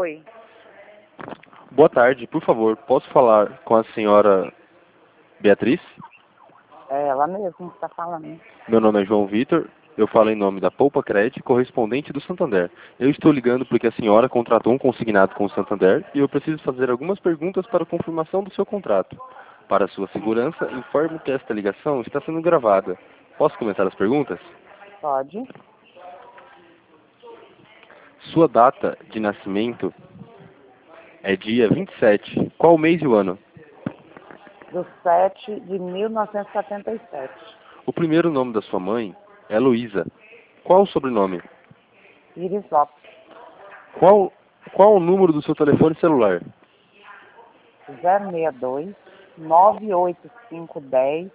Oi. Boa tarde, por favor, posso falar com a senhora Beatriz? É ela mesmo que está falando. Meu nome é João Vitor, eu falo em nome da Poupa Cred, correspondente do Santander. Eu estou ligando porque a senhora contratou um consignado com o Santander e eu preciso fazer algumas perguntas para confirmação do seu contrato. Para sua segurança, informo que esta ligação está sendo gravada. Posso começar as perguntas? Pode? Sua data de nascimento é dia 27. Qual o mês e o ano? Do 7 de 1977. O primeiro nome da sua mãe é Luísa. Qual o sobrenome? Iris Lopes. Qual o número do seu telefone celular? 062 98510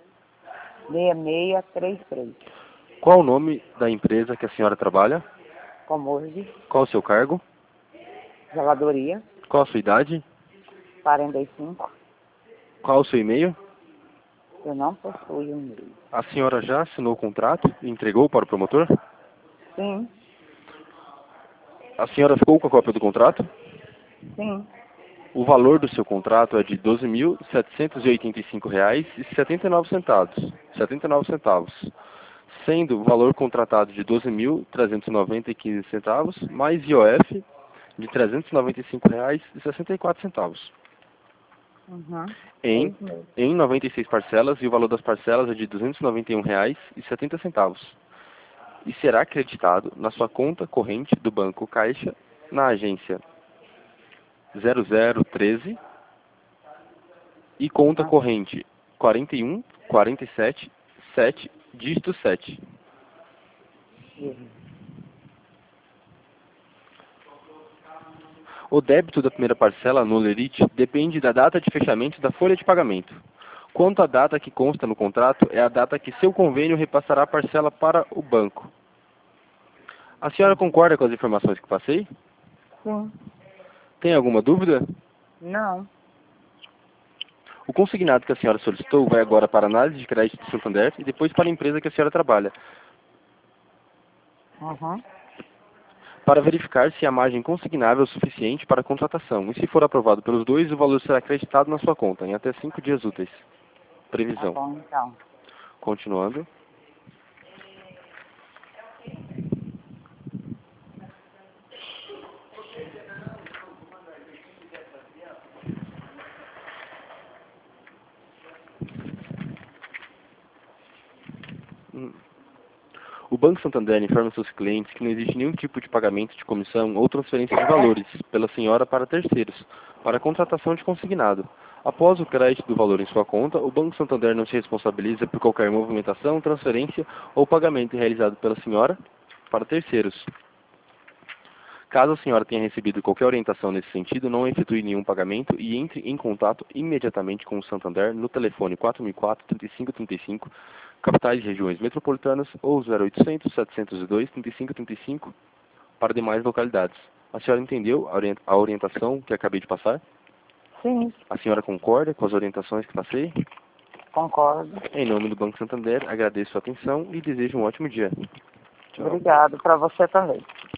6633. Qual o nome da empresa que a senhora trabalha? Comurg. Qual o seu cargo? Zeladoria. Qual a sua idade? 45. Qual o seu e-mail? Eu não possuo e-mail. A senhora já assinou o contrato e entregou para o promotor? Sim. A senhora ficou com a cópia do contrato? Sim. O valor do seu contrato é de R$ 12.785,79, sendo o valor contratado de R$ 12.390,15, mais IOF de R$ 395,64. Uhum. É Em, isso mesmo. em 96 parcelas, e o valor das parcelas é de R$ 291,70. E será acreditado na sua conta corrente do Banco Caixa, na agência 0013 e conta corrente 41 47 7 dígito 7. Uhum. O débito da primeira parcela no Lerite depende da data de fechamento da folha de pagamento. Quanto à data que consta no contrato, é a data que seu convênio repassará a parcela para o banco. A senhora concorda com as informações que passei? Sim. Tem alguma dúvida? Não. O consignado que a senhora solicitou vai agora para a análise de crédito do Santander e depois para a empresa que a senhora trabalha, Uhum. para verificar se a margem consignável é o suficiente para a contratação. E se for aprovado pelos dois, o valor será acreditado na sua conta em até 5 dias úteis. Tá Previsão. bom, então. Continuando. O Banco Santander informa seus clientes que não existe nenhum tipo de pagamento de comissão ou transferência de valores pela senhora para terceiros, para a contratação de consignado. Após o crédito do valor em sua conta, o Banco Santander não se responsabiliza por qualquer movimentação, transferência ou pagamento realizado pela senhora para terceiros. Caso a senhora tenha recebido qualquer orientação nesse sentido, não efetue nenhum pagamento e entre em contato imediatamente com o Santander no telefone 4004-3535, capitais e regiões metropolitanas, ou 0800 702 3535 para demais localidades. A senhora entendeu a orientação que acabei de passar? Sim. A senhora concorda com as orientações que passei? Concordo. Em nome do Banco Santander, agradeço a atenção e desejo um ótimo dia. Tchau. Obrigado. Para você também.